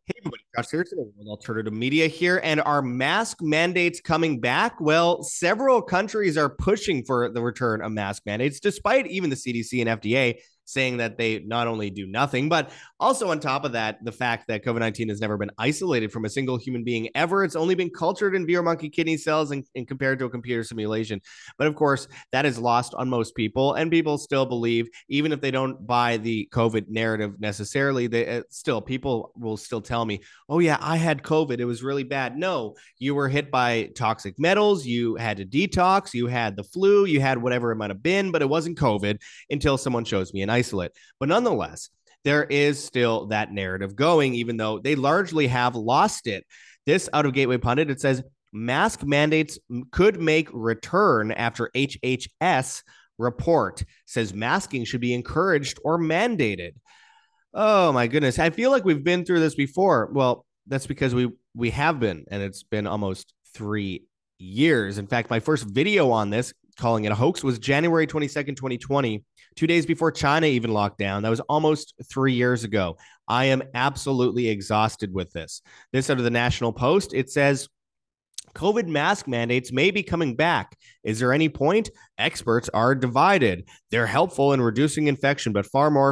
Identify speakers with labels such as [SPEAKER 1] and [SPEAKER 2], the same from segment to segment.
[SPEAKER 1] Hey everybody, Josh here today with Alternative Media here, and are mask mandates coming back? Well, several countries are pushing for the return of mask mandates, despite even the CDC and FDA saying that they not only do nothing, but also on top of that, the fact that COVID-19 has never been isolated from a single human being ever. It's only been cultured in VR monkey kidney cells and compared to a computer simulation. But of course, that is lost on most people, and people still believe, even if they don't buy the COVID narrative necessarily, they still people will still tell me, "Oh yeah, I had COVID. It was really bad." No, you were hit by toxic metals. You had to detox. You had the flu. You had whatever it might have been, but it wasn't COVID until someone shows me an isolate. But nonetheless, there is still that narrative going, even though they largely have lost it. This out of Gateway Pundit, it says mask mandates could make return after HHS report says masking should be encouraged or mandated. Oh my goodness. I feel like we've been through this before. Well, that's because we have been, and it's been almost 3 years. In fact, my first video on this, calling it a hoax, was January 22nd, 2020, 2 days before China even locked down. That was almost 3 years ago. I am absolutely exhausted with this. This out of the National Post, it says COVID mask mandates may be coming back. Is there any point? Experts are divided. They're helpful in reducing infection, but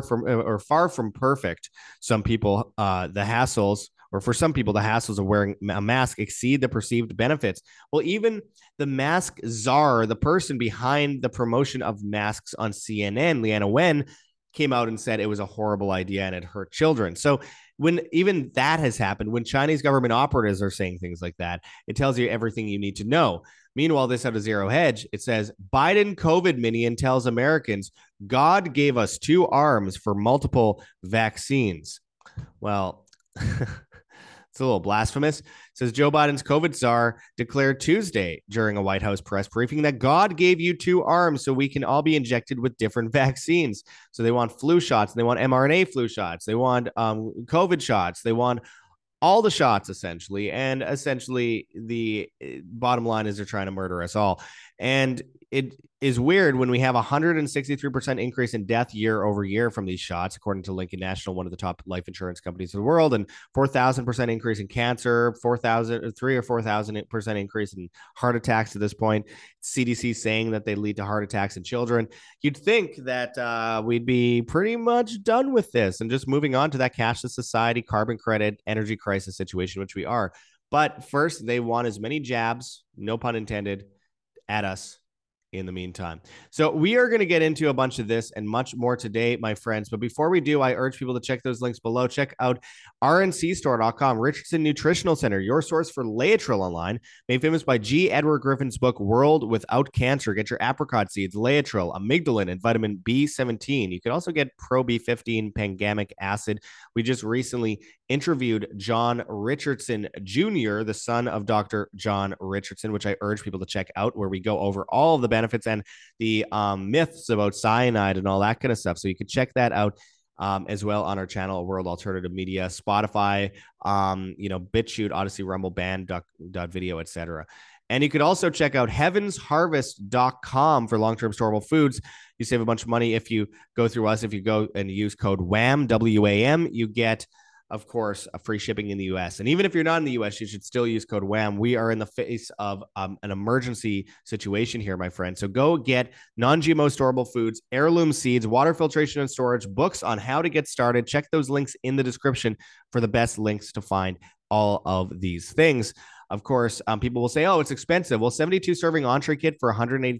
[SPEAKER 1] far from perfect. Some people, the hassles, or for some people, the hassles of wearing a mask exceed the perceived benefits. Well, even the mask czar, the person behind the promotion of masks on CNN, Leanna Wen, came out and said it was a horrible idea and it hurt children. So when even that has happened, when Chinese government operatives are saying things like that, it tells you everything you need to know. Meanwhile, this out of Zero Hedge, it says Biden COVID minion tells Americans God gave us two arms for multiple vaccines. Well, it's a little blasphemous. It says Joe Biden's COVID czar declared Tuesday during a White House press briefing that God gave you two arms so we can all be injected with different vaccines. So they want flu shots, and they want mRNA flu shots, they want COVID shots, they want all the shots essentially. And essentially, the bottom line is they're trying to murder us all. And it is weird when we have a 163% increase in death year over year from these shots, according to Lincoln National, one of the top life insurance companies in the world, and 4,000% increase in cancer, 4,000, 3 or 4,000% increase in heart attacks at this point. CDC saying that they lead to heart attacks in children. You'd think that we'd be pretty much done with this and just moving on to that cashless society, carbon credit, energy crisis situation, which we are. But first, they want as many jabs, no pun intended, at us in the meantime. So we are going to get into a bunch of this and much more today, my friends. But before we do, I urge people to check those links below. Check out rncstore.com, Richardson Nutritional Center, your source for Laetrile online, made famous by G. Edward Griffin's book, World Without Cancer. Get your apricot seeds, Laetrile, amygdalin, and vitamin B17. You can also get Pro B15 pangamic acid. We just recently interviewed John Richardson Jr., the son of Dr. John Richardson, which I urge people to check out, where we go over all of the benefits and the myths about cyanide and all that kind of stuff. So you can check that out as well on our channel, World Alternative Media, Spotify, BitChute, Odyssey, Rumble, Band, Video, etc. And you could also check out heavensharvest.com for long-term storable foods. You save a bunch of money if you go through us. If you go and use code WAM, WAM, you get, of course, a free shipping in the US. And even if you're not in the US, you should still use code WAM. We are in the face of an emergency situation here, my friend. So go get non-GMO storable foods, heirloom seeds, water filtration and storage, books on how to get started. Check those links in the description for the best links to find all of these things. Of course, people will say, oh, it's expensive. Well, 72 serving entree kit for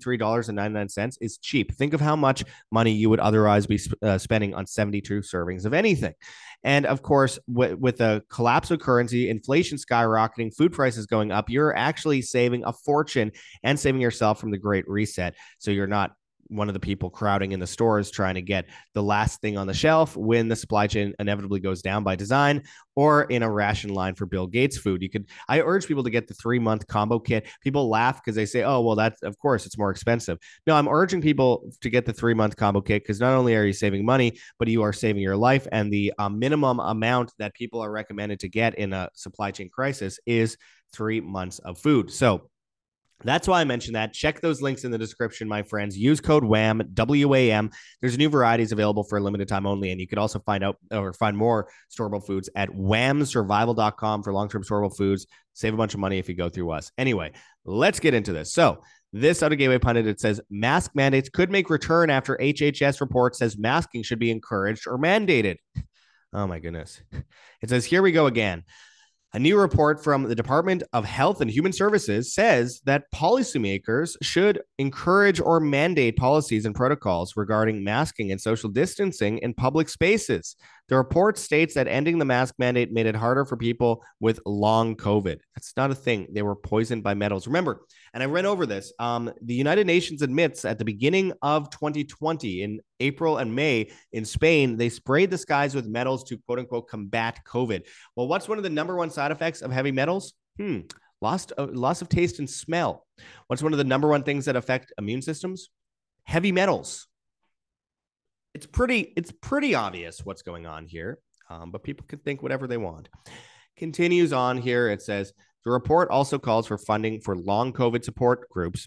[SPEAKER 1] $183.99 is cheap. Think of how much money you would otherwise be spending on 72 servings of anything. And of course, with the collapse of currency, inflation skyrocketing, food prices going up, you're actually saving a fortune and saving yourself from the Great Reset. So you're not one of the people crowding in the stores trying to get the last thing on the shelf when the supply chain inevitably goes down by design, or in a ration line for Bill Gates food. I urge people to get the 3-month combo kit. People laugh because they say, oh, well, that's, of course, it's more expensive. No, I'm urging people to get the 3-month combo kit because not only are you saving money, but you are saving your life. And the minimum amount that people are recommended to get in a supply chain crisis is 3 months of food. So That's why I mentioned that. Check those links in the description, my friends. Use code WAM, WAM. There's new varieties available for a limited time only. And you could also find out or find more storable foods at whamsurvival.com for long term storable foods. Save a bunch of money if you go through us. Anyway, let's get into this. So, this out of Gateway Pundit, it says mask mandates could make return after HHS report says masking should be encouraged or mandated. Oh, my goodness. It says, here we go again. A new report from the Department of Health and Human Services says that policymakers should encourage or mandate policies and protocols regarding masking and social distancing in public spaces. The report states that ending the mask mandate made it harder for people with long COVID. That's not a thing. They were poisoned by metals. Remember, and I ran over this, the United Nations admits at the beginning of 2020, in April and May in Spain, they sprayed the skies with metals to quote unquote combat COVID. Well, what's one of the number one side effects of heavy metals? Loss of taste and smell. What's one of the number one things that affect immune systems? Heavy metals. It's pretty obvious what's going on here, but people can think whatever they want. Continues on here. It says the report also calls for funding for long COVID support groups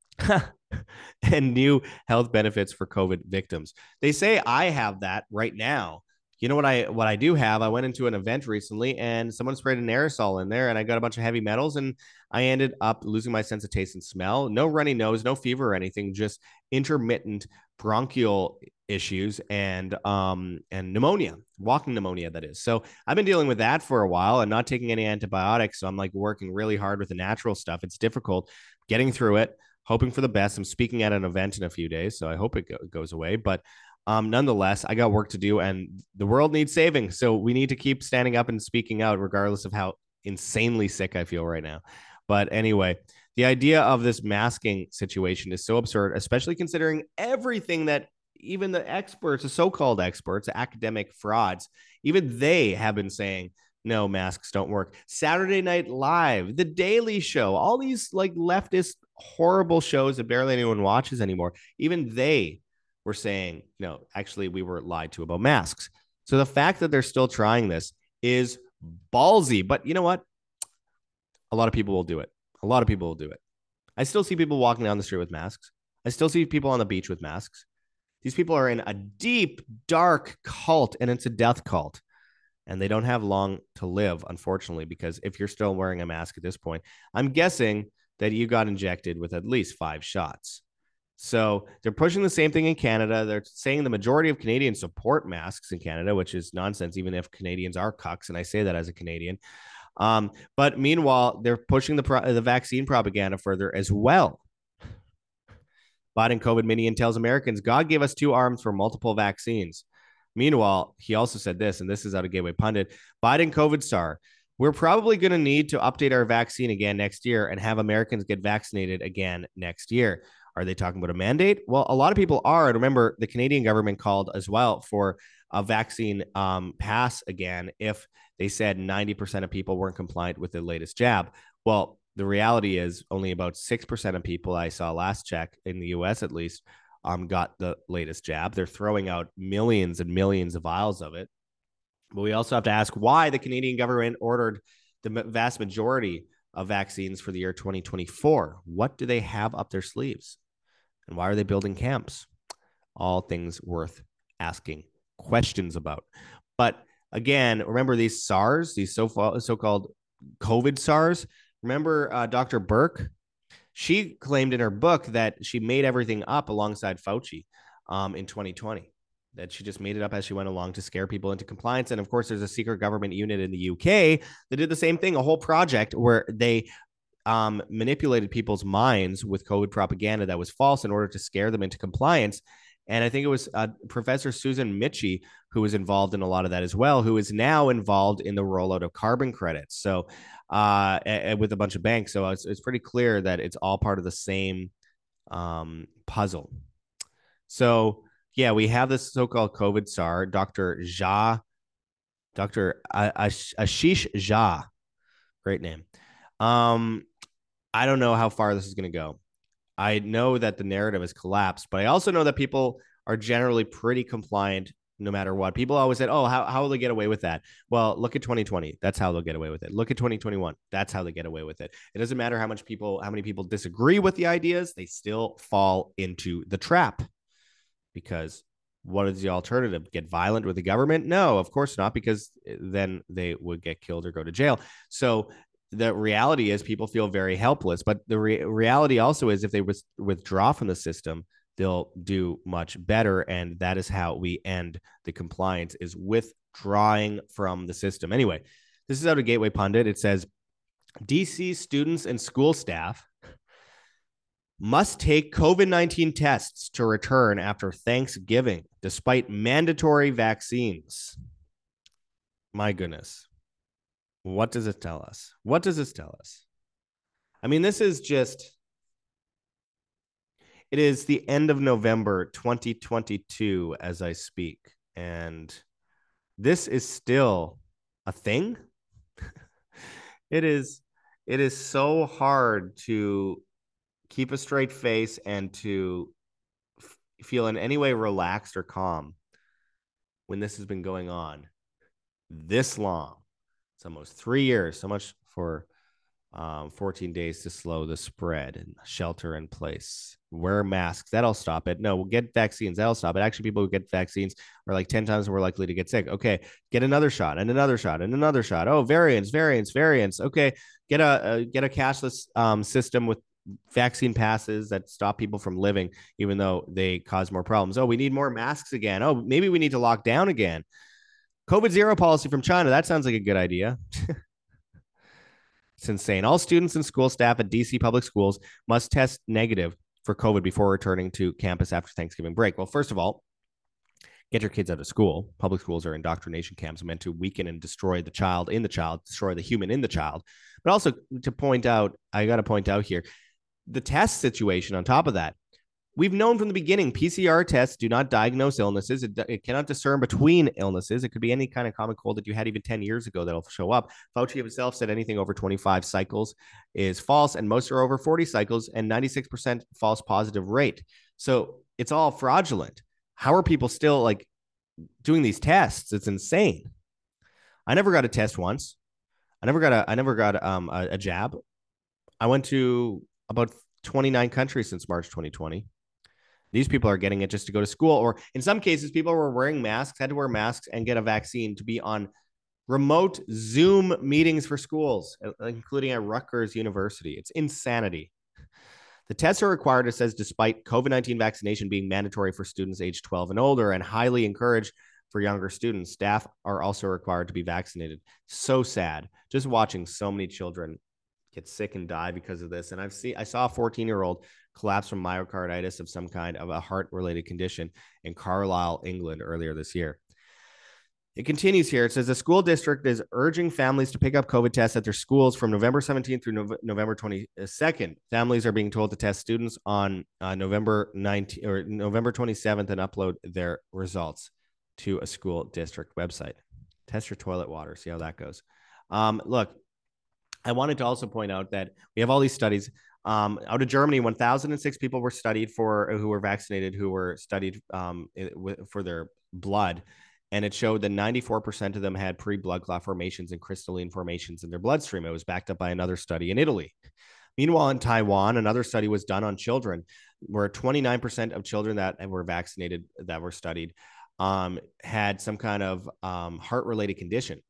[SPEAKER 1] and new health benefits for COVID victims. They say I have that right now. You know what I do have? I went into an event recently and someone sprayed an aerosol in there and I got a bunch of heavy metals and I ended up losing my sense of taste and smell. No runny nose, no fever or anything, just intermittent bronchial issues and pneumonia, walking pneumonia, that is. So I've been dealing with that for a while and not taking any antibiotics. So I'm like working really hard with the natural stuff. It's difficult getting through it, hoping for the best. I'm speaking at an event in a few days, so I hope it goes away. But nonetheless, I got work to do and the world needs saving. So we need to keep standing up and speaking out, regardless of how insanely sick I feel right now. But anyway, the idea of this masking situation is so absurd, especially considering everything that even the experts, the so-called experts, academic frauds, even they have been saying, no, masks don't work. Saturday Night Live, The Daily Show, all these like leftist horrible shows that barely anyone watches anymore, even they were saying, no, actually, we were lied to about masks. So the fact that they're still trying this is ballsy. But you know what? A lot of people will do it. A lot of people will do it. I still see people walking down the street with masks. I still see people on the beach with masks. These people are in a deep, dark cult, and it's a death cult. And they don't have long to live, unfortunately, because if you're still wearing a mask at this point, I'm guessing that you got injected with at least 5 shots. So they're pushing the same thing in Canada. They're saying the majority of Canadians support masks in Canada, which is nonsense, even if Canadians are cucks. And I say that as a Canadian. But meanwhile, they're pushing the vaccine propaganda further as well. Biden COVID minion tells Americans God gave us 2 arms for multiple vaccines. Meanwhile, he also said this, and this is out of Gateway Pundit. Biden COVID SAR. We're probably going to need to update our vaccine again next year and have Americans get vaccinated again next year. Are they talking about a mandate? Well, a lot of people are. And remember, the Canadian government called as well for a vaccine pass again if they said 90% of people weren't compliant with the latest jab. Well, the reality is only about 6% of people I saw last check in the US at least got the latest jab. They're throwing out millions and millions of vials of it. But we also have to ask why the Canadian government ordered the vast majority of vaccines for the year 2024. What do they have up their sleeves? And why are they building camps? All things worth asking questions about. But again, remember these SARS, these so-called COVID SARS. Remember Dr. Burke? She claimed in her book that she made everything up alongside Fauci in 2020, that she just made it up as she went along to scare people into compliance. And of course, there's a secret government unit in the UK that did the same thing, a whole project where they manipulated people's minds with COVID propaganda that was false in order to scare them into compliance. And I think it was Professor Susan Michie who was involved in a lot of that as well, who is now involved in the rollout of carbon credits. So with a bunch of banks. So it's pretty clear that it's all part of the same puzzle. So yeah, we have this so-called COVID SAR, Dr. Ashish Jha, great name. I don't know how far this is going to go. I know that the narrative has collapsed, but I also know that people are generally pretty compliant no matter what. People always said, oh, how will they get away with that? Well, look at 2020. That's how they'll get away with it. Look at 2021. That's how they get away with it. It doesn't matter how many people disagree with the ideas, they still fall into the trap. Because what is the alternative? Get violent with the government? No, of course not, because then they would get killed or go to jail. So the reality is people feel very helpless. But the reality also is if they withdraw from the system, they'll do much better. And that is how we end the compliance, is withdrawing from the system. Anyway, this is out of Gateway Pundit. It says, DC students and school staff must take COVID-19 tests to return after Thanksgiving, despite mandatory vaccines. My goodness. What does it tell us? What does this tell us? I mean, this is just, it is the end of November 2022 as I speak. And this is still a thing. It is so hard to keep a straight face and to feel in any way relaxed or calm when this has been going on this long. It's almost 3 years, so much for 14 days to slow the spread, and shelter in place, wear masks. That'll stop it. No, we'll get vaccines. That'll stop it. Actually, people who get vaccines are like 10 times more likely to get sick. Okay, get another shot and another shot and another shot. Oh, variants. Okay, get a cashless system with vaccine passes that stop people from living, even though they cause more problems. Oh, we need more masks again. Oh, maybe we need to lock down again. COVID zero policy from China. That sounds like a good idea. It's insane. All students and school staff at DC public schools must test negative for COVID before returning to campus after Thanksgiving break. Well, first of all, get your kids out of school. Public schools are indoctrination camps meant to weaken and destroy the child in the child, destroy the human in the child. But also to point out, I got to point out here, the test situation on top of that. We've known from the beginning, PCR tests do not diagnose illnesses. It cannot discern between illnesses. It could be any kind of common cold that you had even 10 years ago that'll show up. Fauci himself said anything over 25 cycles is false, and most are over 40 cycles, and 96% false positive rate. So it's all fraudulent. How are people still like doing these tests? It's insane. I never got a test once. I never got a jab. I went to about 29 countries since March 2020. These people are getting it just to go to school, or in some cases, people were wearing masks, had to wear masks and get a vaccine to be on remote Zoom meetings for schools, including at Rutgers University. It's insanity. The tests are required, it says, despite COVID-19 vaccination being mandatory for students age 12 and older and highly encouraged for younger students. Staff are also required to be vaccinated. So sad. Just watching so many children get sick and die because of this. And I saw a 14-year-old collapse from myocarditis of some kind of a heart-related condition in Carlisle, England earlier this year. It continues here. It says the school district is urging families to pick up COVID tests at their schools from November 17th through November 22nd. Families are being told to test students on November 19th or November 27th and upload their results to a school district website. Test your toilet water. See how that goes. Look, I wanted to also point out that we have all these studies. Out of Germany, 1,006 people were studied who were vaccinated, who were studied for their blood. And it showed that 94% of them had pre-blood clot formations and crystalline formations in their bloodstream. It was backed up by another study in Italy. Meanwhile, in Taiwan, another study was done on children, where 29% of children that were vaccinated, that were studied, had some kind of heart-related condition.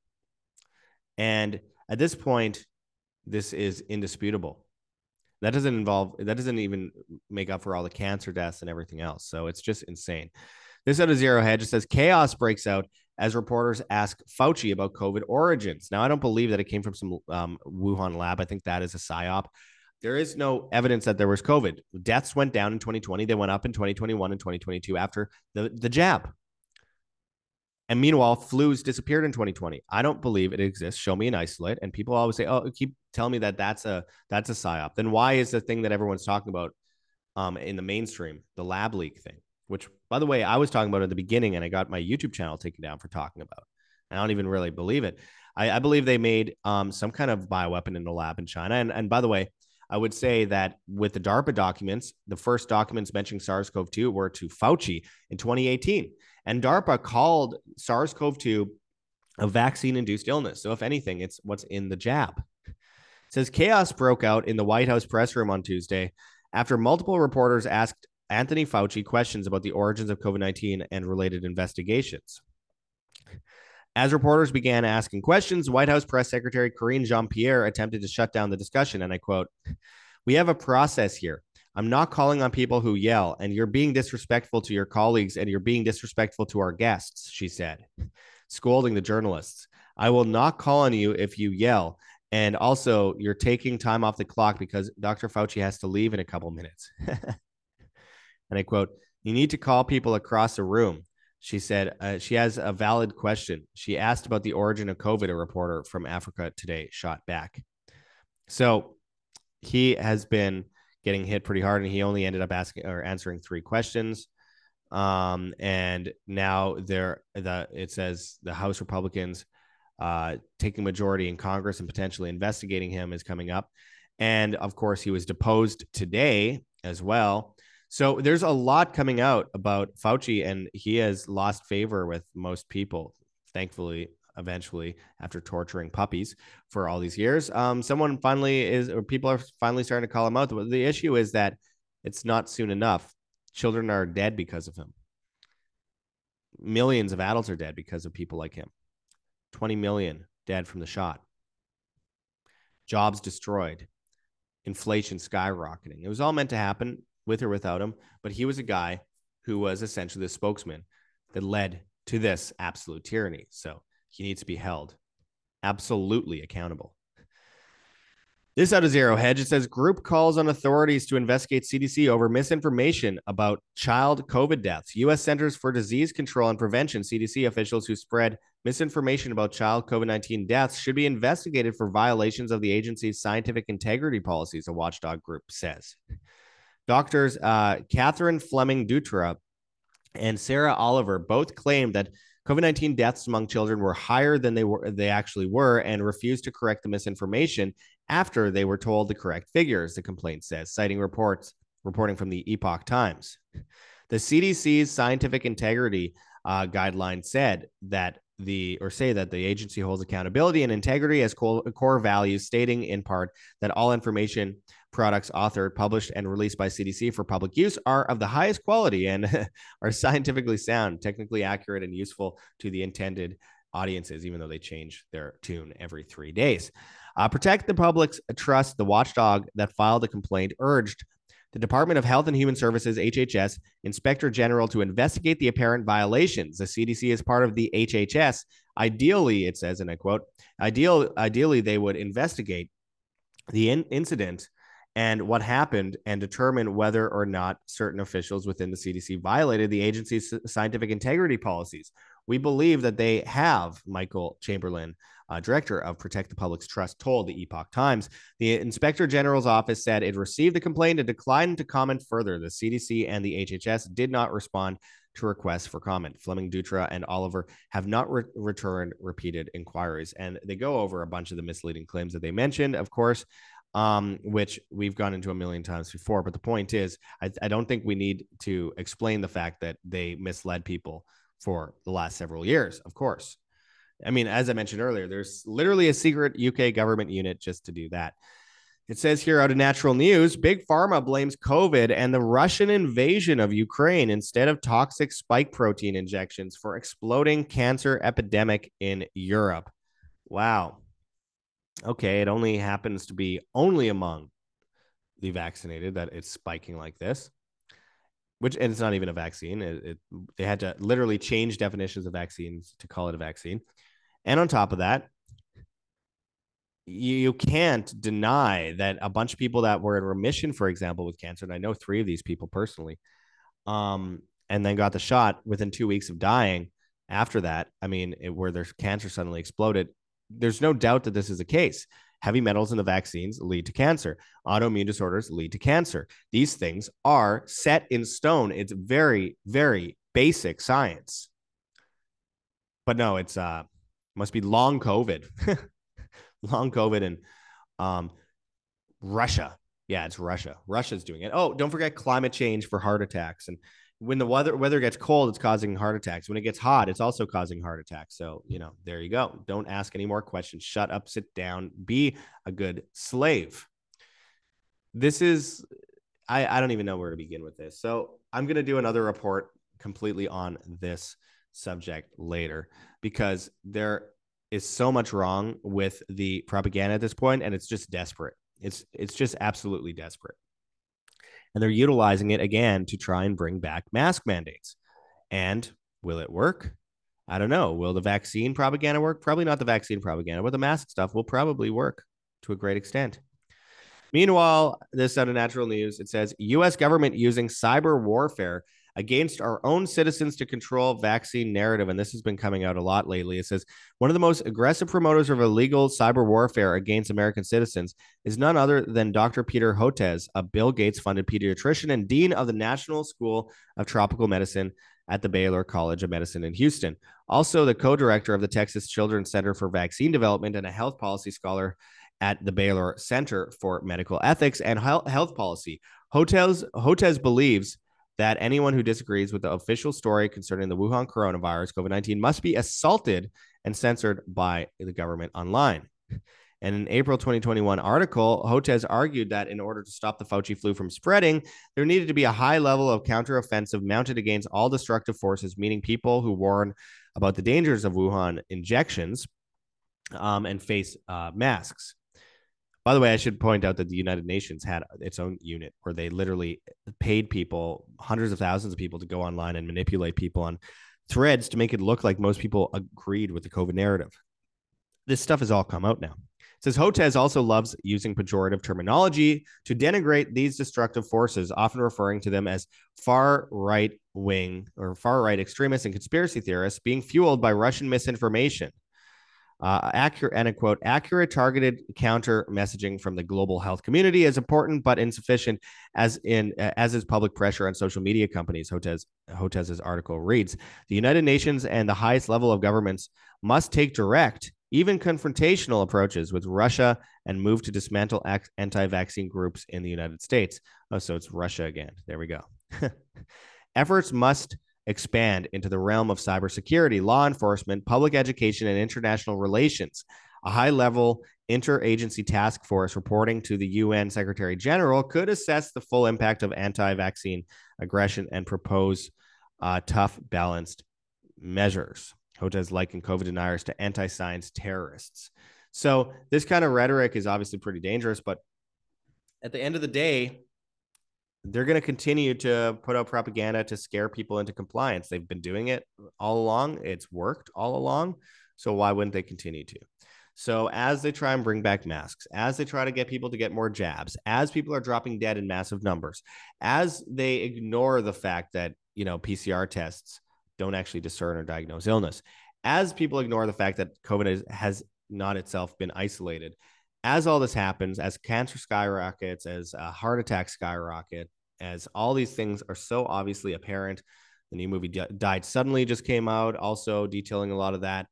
[SPEAKER 1] And at this point, this is indisputable. That doesn't even make up for all the cancer deaths and everything else. So it's just insane. This out of Zero Hedge says chaos breaks out as reporters ask Fauci about COVID origins. Now, I don't believe that it came from some Wuhan lab. I think that is a psyop. There is no evidence that there was COVID. Deaths went down in 2020. They went up in 2021 and 2022 after the jab. And meanwhile, flus disappeared in 2020. I don't believe it exists. Show me an isolate. And people always say, "Oh, keep telling me that that's a psyop." Then why is the thing that everyone's talking about in the mainstream, the lab leak thing? Which, by the way, I was talking about at the beginning, and I got my YouTube channel taken down for talking about. I don't even really believe it. I believe they made some kind of bioweapon in the lab in China. And by the way, I would say that with the DARPA documents, the first documents mentioning SARS-CoV-2 were to Fauci in 2018. And DARPA called SARS-CoV-2 a vaccine-induced illness. So if anything, it's what's in the jab. It says chaos broke out in the White House press room on Tuesday after multiple reporters asked Anthony Fauci questions about the origins of COVID-19 and related investigations. As reporters began asking questions, White House Press Secretary Karine Jean-Pierre attempted to shut down the discussion, and I quote, "We have a process here. I'm not calling on people who yell, and you're being disrespectful to your colleagues and you're being disrespectful to our guests," she said, scolding the journalists. "I will not call on you if you yell. And also, you're taking time off the clock because Dr. Fauci has to leave in a couple minutes." And I quote, "You need to call people across the room." She said she has a valid question. She asked about the origin of COVID, a reporter from Africa Today shot back. So he has been getting hit pretty hard, and he only ended up answering 3 questions. And now it says the House Republicans taking majority in Congress and potentially investigating him is coming up. And of course, he was deposed today as well. So there's a lot coming out about Fauci, and he has lost favor with most people, thankfully, eventually, after torturing puppies for all these years. People are finally starting to call him out. The issue is that it's not soon enough. Children are dead because of him. Millions of adults are dead because of people like him. 20 million dead from the shot. Jobs destroyed. Inflation skyrocketing. It was all meant to happen with or without him, but he was a guy who was essentially the spokesman that led to this absolute tyranny. So he needs to be held absolutely accountable. This out of Zero Hedge, it says group calls on authorities to investigate CDC over misinformation about child COVID deaths. U.S. Centers for Disease Control and Prevention, CDC officials who spread misinformation about child COVID-19 deaths should be investigated for violations of the agency's scientific integrity policies, a watchdog group says. Doctors Catherine Fleming Dutra and Sarah Oliver both claimed that COVID-19 deaths among children were higher than they actually were, and refused to correct the misinformation after they were told the correct figures, the complaint says, citing reporting from the Epoch Times. The CDC's scientific integrity guidelines say that the agency holds accountability and integrity as core values, stating in part that all information, products authored, published, and released by CDC for public use are of the highest quality and are scientifically sound, technically accurate, and useful to the intended audiences, even though they change their tune every 3 days. Protect the public's trust. The watchdog that filed the complaint urged the Department of Health and Human Services, HHS, Inspector General to investigate the apparent violations. The CDC is part of the HHS. Ideally, it says, and I quote, ideally they would investigate the incident and what happened and determine whether or not certain officials within the CDC violated the agency's scientific integrity policies. We believe that they have, Michael Chamberlain, director of Protect the Public's Trust, told the Epoch Times. The Inspector General's office said it received the complaint and declined to comment further. The CDC and the HHS did not respond to requests for comment. Fleming, Dutra, and Oliver have not returned repeated inquiries. And they go over a bunch of the misleading claims that they mentioned, of course, which we've gone into a million times before. But the point is, I don't think we need to explain the fact that they misled people for the last several years, of course. I mean, as I mentioned earlier, there's literally a secret UK government unit just to do that. It says here out of Natural News, Big Pharma blames COVID and the Russian invasion of Ukraine instead of toxic spike protein injections for exploding cancer epidemic in Europe. Wow. Okay, it only happens to be only among the vaccinated that it's spiking like this. And it's not even a vaccine. They had to literally change definitions of vaccines to call it a vaccine. And on top of that, you can't deny that a bunch of people that were in remission, for example, with cancer, and I know 3 of these people personally, and then got the shot within 2 weeks of dying after that, I mean, where their cancer suddenly exploded, there's no doubt that this is the case. Heavy metals in the vaccines lead to cancer. Autoimmune disorders lead to cancer. These things are set in stone. It's very, very basic science. But no, it's must be long COVID. Long COVID and Russia. Yeah, it's Russia. Russia's doing it. Oh, don't forget climate change for heart attacks. And when the weather gets cold, it's causing heart attacks. When it gets hot, it's also causing heart attacks. So, there you go. Don't ask any more questions. Shut up, sit down, be a good slave. This is, I don't even know where to begin with this. So I'm going to do another report completely on this subject later, because there is so much wrong with the propaganda at this point, and it's just desperate. It's just absolutely desperate. And they're utilizing it again to try and bring back mask mandates. And will it work? I don't know. Will the vaccine propaganda work? Probably not the vaccine propaganda, but the mask stuff will probably work to a great extent. Meanwhile, this out of Natural News, it says U.S. government using cyber warfare against our own citizens to control vaccine narrative. And this has been coming out a lot lately. It says one of the most aggressive promoters of illegal cyber warfare against American citizens is none other than Dr. Peter Hotez, a Bill Gates funded pediatrician and dean of the National School of Tropical Medicine at the Baylor College of Medicine in Houston. Also, the co-director of the Texas Children's Center for Vaccine Development and a health policy scholar at the Baylor Center for Medical Ethics and Health Policy. Hotez believes that anyone who disagrees with the official story concerning the Wuhan coronavirus, COVID-19, must be assaulted and censored by the government online. And in an April 2021 article, Hotez argued that in order to stop the Fauci flu from spreading, there needed to be a high level of counteroffensive mounted against all destructive forces, meaning people who warn about the dangers of Wuhan injections and face masks. By the way, I should point out that the United Nations had its own unit where they literally paid people, hundreds of thousands of people, to go online and manipulate people on threads to make it look like most people agreed with the COVID narrative. This stuff has all come out now. It says Hotez also loves using pejorative terminology to denigrate these destructive forces, often referring to them as far right wing or far right extremists and conspiracy theorists being fueled by Russian misinformation. Accurate, and a quote, accurate targeted counter messaging from the global health community is important but insufficient as is public pressure on social media companies. Hotez's article reads, the United Nations and the highest level of governments must take direct, even confrontational approaches with Russia and move to dismantle anti-vaccine groups in the United States. Oh, so it's Russia again. There we go. Efforts must expand into the realm of cybersecurity, law enforcement, public education, and international relations. A high-level interagency task force reporting to the UN Secretary General could assess the full impact of anti-vaccine aggression and propose tough, balanced measures. Hotez likened COVID deniers to anti-science terrorists. So this kind of rhetoric is obviously pretty dangerous, but at the end of the day, they're going to continue to put out propaganda to scare people into compliance. They've been doing it all along. It's worked all along. So why wouldn't they continue to? So as they try and bring back masks, as they try to get people to get more jabs, as people are dropping dead in massive numbers, as they ignore the fact that, PCR tests don't actually discern or diagnose illness, as people ignore the fact that COVID has not itself been isolated, as all this happens, as cancer skyrockets, as heart attacks skyrocket, as all these things are so obviously apparent, the new movie Died Suddenly just came out, also detailing a lot of that.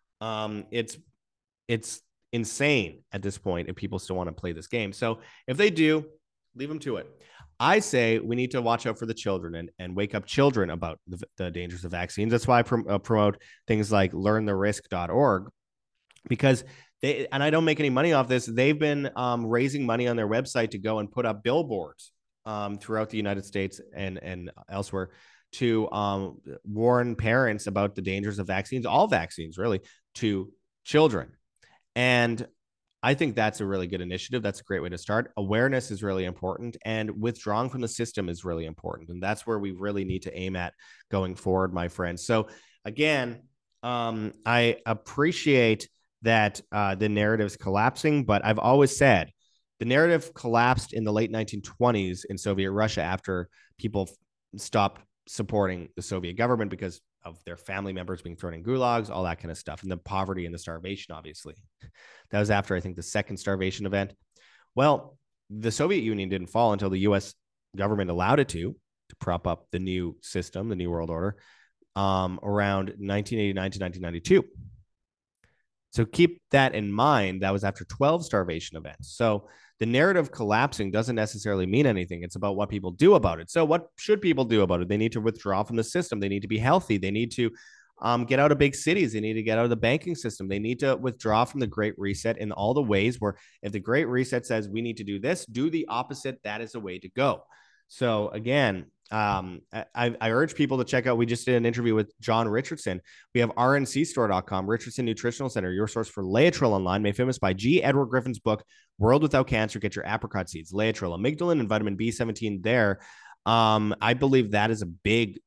[SPEAKER 1] It's insane at this point if people still want to play this game. So if they do, leave them to it. I say we need to watch out for the children and wake up children about the dangers of vaccines. That's why I promote things like learntherisk.org, because and I don't make any money off this. They've been raising money on their website to go and put up billboards throughout the United States and elsewhere to warn parents about the dangers of vaccines, all vaccines really, to children. And I think that's a really good initiative. That's a great way to start. Awareness is really important, and withdrawing from the system is really important. And that's where we really need to aim at going forward, my friends. So again, I appreciate that the narrative's collapsing, but I've always said the narrative collapsed in the late 1920s in Soviet Russia after people stopped supporting the Soviet government because of their family members being thrown in gulags, all that kind of stuff, and the poverty and the starvation, obviously. That was after, I think, the second starvation event. Well, the Soviet Union didn't fall until the U.S. government allowed it to prop up the new system, the New World Order, around 1989 to 1992. So keep that in mind. That was after 12 starvation events. So the narrative collapsing doesn't necessarily mean anything. It's about what people do about it. So what should people do about it? They need to withdraw from the system. They need to be healthy. They need to get out of big cities. They need to get out of the banking system. They need to withdraw from the Great Reset in all the ways where if the Great Reset says we need to do this, do the opposite. That is the way to go. So again, I urge people to check out. We just did an interview with John Richardson. We have rncstore.com, Richardson Nutritional Center, your source for Laetrile online, made famous by G. Edward Griffin's book, World Without Cancer. Get your apricot seeds, Laetrile, amygdalin, and vitamin B17 there. I believe that is a big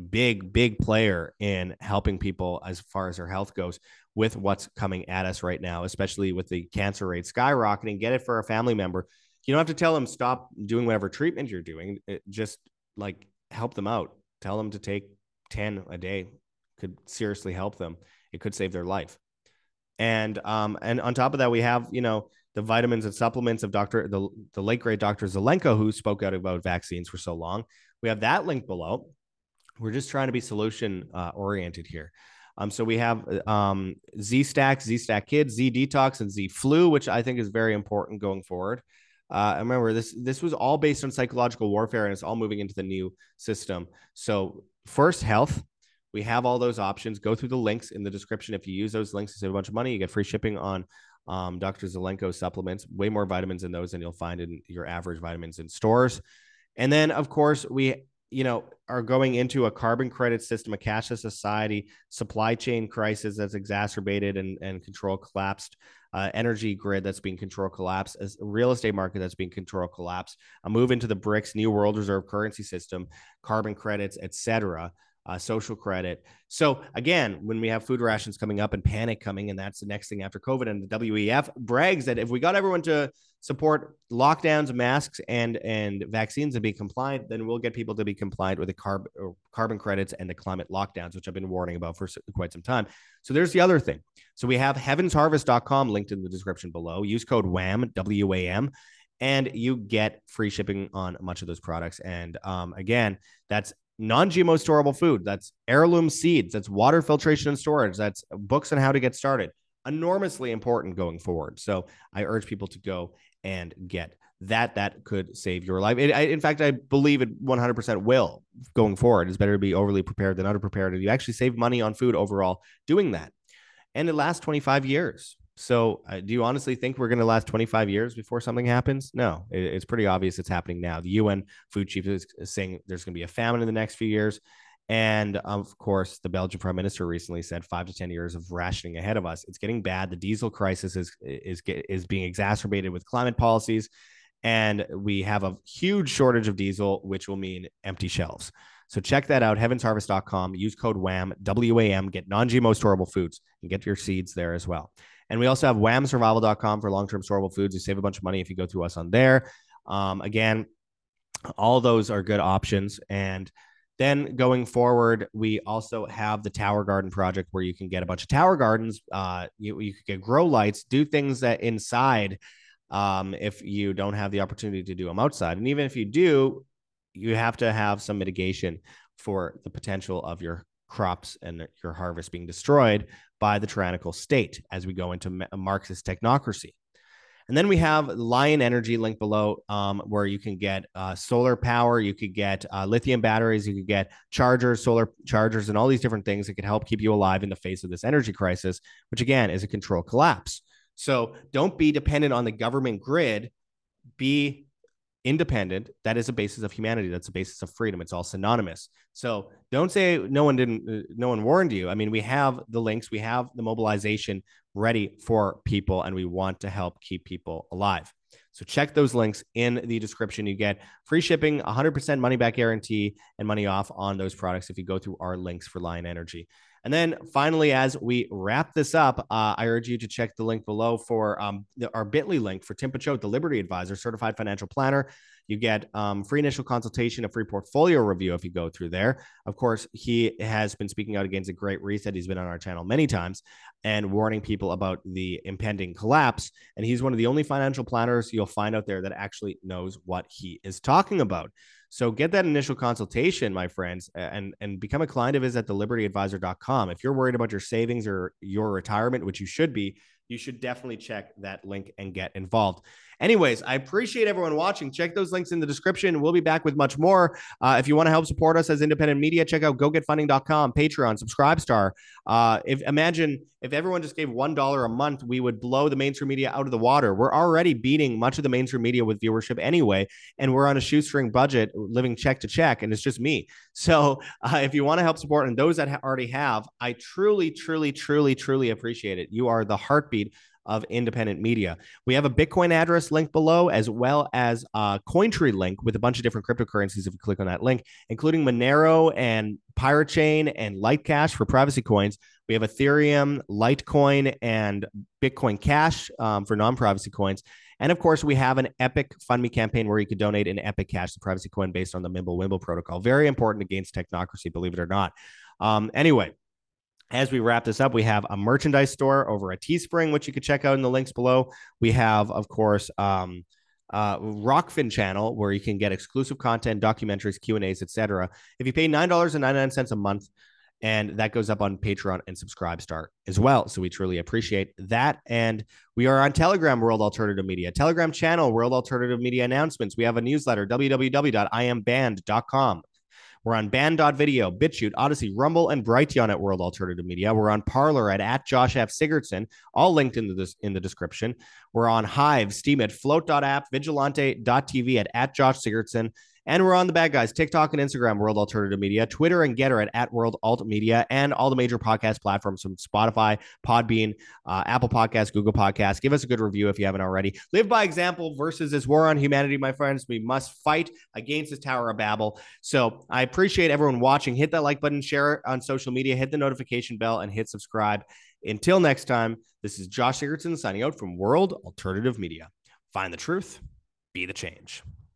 [SPEAKER 1] player in helping people as far as their health goes with what's coming at us right now, especially with the cancer rate skyrocketing. Get it for a family member. You don't have to tell them stop doing whatever treatment you're doing. Just like help them out. Tell them to take 10 a day. Could seriously help them. It could save their life. And on top of that, we have, the vitamins and supplements of the late great Dr. Zelenko, who spoke out about vaccines for so long. We have that link below. We're just trying to be solution oriented here. So we have Z-Stack, Z-Stack Kids, Z-Detox, and Z-Flu, which I think is very important going forward. Remember, this was all based on psychological warfare, and it's all moving into the new system. So first, health. We have all those options. Go through the links in the description. If you use those links to save a bunch of money, you get free shipping on Dr. Zelenko supplements, way more vitamins in those than you'll find in your average vitamins in stores. And then, of course, we are going into a carbon credit system, a cashless society, supply chain crisis that's exacerbated and control collapsed, energy grid that's being control collapsed, a real estate market that's being control collapsed, a move into the BRICS, new world reserve currency system, carbon credits, etc., social credit. So again, when we have food rations coming up and panic coming, and that's the next thing after COVID, and the WEF brags that if we got everyone to support lockdowns, masks, and vaccines and be compliant, then we'll get people to be compliant with the carbon credits and the climate lockdowns, which I've been warning about for quite some time. So there's the other thing. So we have heavensharvest.com linked in the description below. Use code WAM, W-A-M, and you get free shipping on much of those products. And again, that's non-GMO storable food. That's heirloom seeds. That's water filtration and storage. That's books on how to get started. Enormously important going forward. So I urge people to go and get that. That could save your life. In fact, I believe it 100% will going forward. It's better to be overly prepared than underprepared. And you actually save money on food overall doing that. And it lasts 25 years. So do you honestly think we're going to last 25 years before something happens? No, it's pretty obvious it's happening now. The UN food chief is saying there's going to be a famine in the next few years. And of course, the Belgian prime minister recently said 5 to 10 years of rationing ahead of us. It's getting bad. The diesel crisis is being exacerbated with climate policies. And we have a huge shortage of diesel, which will mean empty shelves. So check that out, heavensharvest.com. Use code WAM, W-A-M, get non-GMO storable foods and get your seeds there as well. And we also have whamsurvival.com for long-term storable foods. You save a bunch of money if you go through us on there. Again, all those are good options. And then going forward, we also have the Tower Garden project where you can get a bunch of tower gardens. You could get grow lights, do things that inside if you don't have the opportunity to do them outside. And even if you do, you have to have some mitigation for the potential of your crops and your harvest being destroyed by the tyrannical state as we go into Marxist technocracy. And then we have Lion Energy link below, where you can get solar power, you could get lithium batteries, you could get chargers, solar chargers, and all these different things that could help keep you alive in the face of this energy crisis, which again is a control collapse. So don't be dependent on the government grid. Be independent. That is a basis of humanity. That's a basis of freedom. It's all synonymous. So don't say no one warned you. I mean, we have the links, we have the mobilization ready for people, and we want to help keep people alive. So check those links in the description. You get free shipping, 100% money back guarantee, and money off on those products if you go through our links for Lion Energy. And then finally, as we wrap this up, I urge you to check the link below for our Bitly link for Tim Picciott, the Liberty Advisor, certified financial planner. You get free initial consultation, a free portfolio review if you go through there. Of course, he has been speaking out against a Great Reset. He's been on our channel many times and warning people about the impending collapse. And he's one of the only financial planners you'll find out there that actually knows what he is talking about. So get that initial consultation, my friends, and become a client of his at thelibertyadvisor.com. If you're worried about your savings or your retirement, which you should be, you should definitely check that link and get involved. Anyways, I appreciate everyone watching. Check those links in the description. We'll be back with much more. If you want to help support us as independent media, check out gogetfunding.com, Patreon, Subscribestar. Imagine if everyone just gave $1 a month, we would blow the mainstream media out of the water. We're already beating much of the mainstream media with viewership anyway, and we're on a shoestring budget, living check to check, and it's just me. So if you want to help support, and those that already have, I truly, truly, truly, truly appreciate it. You are the heartbeat of independent media. We have a Bitcoin address link below, as well as a Cointree link with a bunch of different cryptocurrencies if you click on that link, including Monero and Pirate Chain and Litecash for privacy coins. We have Ethereum, Litecoin, and Bitcoin Cash for non-privacy coins. And of course, we have an Epic Fund Me campaign where you could donate an Epic Cash, the privacy coin based on the Mimblewimble protocol. Very important against technocracy, believe it or not. Anyway, as we wrap this up, we have a merchandise store over at Teespring, which you could check out in the links below. We have, of course, Rockfin channel, where you can get exclusive content, documentaries, Q&As, etc. If you pay $9.99 a month, and that goes up on Patreon and Subscribestar as well. So we truly appreciate that. And we are on Telegram, World Alternative Media, Telegram channel, World Alternative Media Announcements. We have a newsletter, www.iamband.com. We're on band.video, BitChute, Odyssey, Rumble, and Brighteon at World Alternative Media. We're on Parler at Josh F. Sigurdsson, all linked in the description. We're on Hive, Steemit, Float.app, Vigilante.tv at Josh Sigurdsson. And we're on the bad guys, TikTok and Instagram, World Alternative Media, Twitter and Getter at World Alt Media, and all the major podcast platforms from Spotify, Podbean, Apple Podcasts, Google Podcasts. Give us a good review if you haven't already. Live by example versus this war on humanity, my friends. We must fight against this Tower of Babel. So I appreciate everyone watching. Hit that like button, share it on social media, hit the notification bell, and hit subscribe. Until next time, this is Josh Sigurdsson signing out from World Alternative Media. Find the truth, be the change.